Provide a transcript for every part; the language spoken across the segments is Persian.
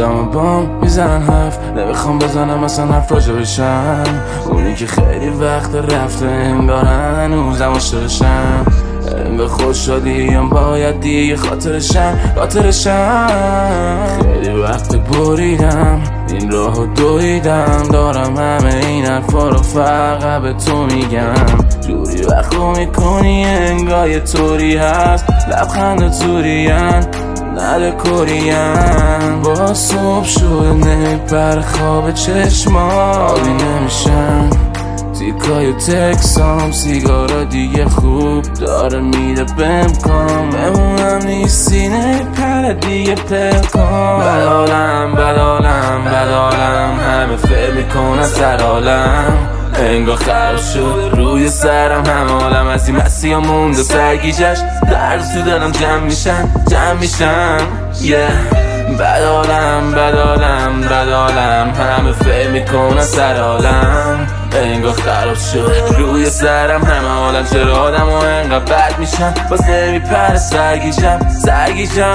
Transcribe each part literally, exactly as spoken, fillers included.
آدم بام میزنن حرف، نمیخوام بزنم اصلا حرف راجع بشم. اونی که خیلی وقت رفته انگار هنوزم عاشقشم. انگار خوشحالیم باید دیگه خاطرشم خاطرشم. خیلی وقت بریدم این راهو دویدم، دارم همه این حرفا رو فقط به تو میگم. جوری وقتو میکنی انگار یه طوری هست، لبخند تورین نده کورین. با صبح شده نمیبره خواب چشما، آبی نمیشم تیکای تکسام. سیگارا دیگه خوب داره میده بم کن، بمونم نیستی نمیپره دیگه پلکن. بدالم بدالم بدالم همه فکر میکنن سر عالم انگار خراب شد روی سرم هم عالم. از این مسیح مونده سرگیجش درد تو دلم جمع میشن جمع میشن yeah. بدالم بدالم بدالم همه فکر میکنن سر عالم انگار خراب شد روی سرم همه عالم. چرا آدم ها انقدر بد میشن باز نمیپره سرگیجم سرگیجم.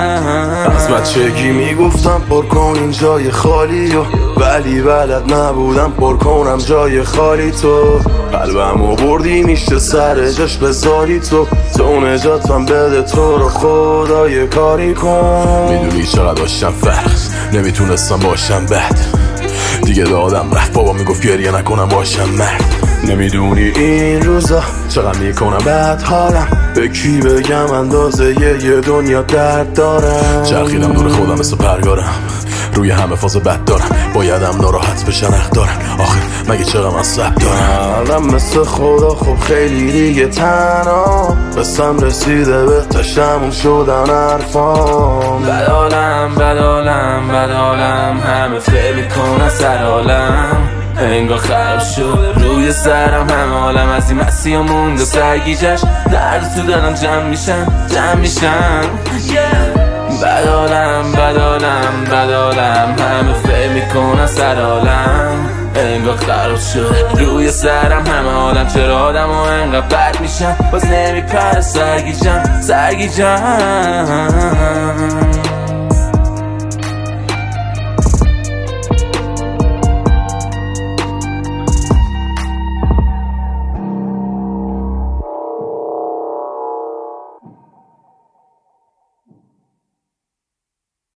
از بچگی میگفتم پر کن این جای خالی و ولی بلد نبودم پر کنم جای خالی. تو قلبمو بردی میشه سر جاش بذاری تو تو نجاتم بده تو رو خدای کاری کن. میدونی چقدر داشتم فرق نمیتونستم باشم بد دیگه دادم رفت. بابا میگفت گریه نکنم باشم مرد. نمیدونی این روزا چقدر میکنم بد حالم، به کی بگم اندازه یه دنیا درد دارم. چرخیدم دور خودم مثل پرگارم، روی همه فاز بد دارم. بایدم ناراحت بشن حق دارن، آخه مگه چقدر من سب دارم. الان مثل خدا خب خیلی دیگه تنها بسم رسیده به تشمون شدن حرفام. بدالم بدالم بدالم همه فکر میکنن سر عالم انگار خراب شد روی سرم همه عالم. از این مسیح مونده سرگیجش درد تو دلم جمع میشن جمع میشن yeah. بدالم بدالم بدالم همه فکر میکنن سر عالم انگار خراب شد روی سرم همه عالم. چرا آدم ها انقدر بد میشن باز نمیپره سرگیجم سرگیجم.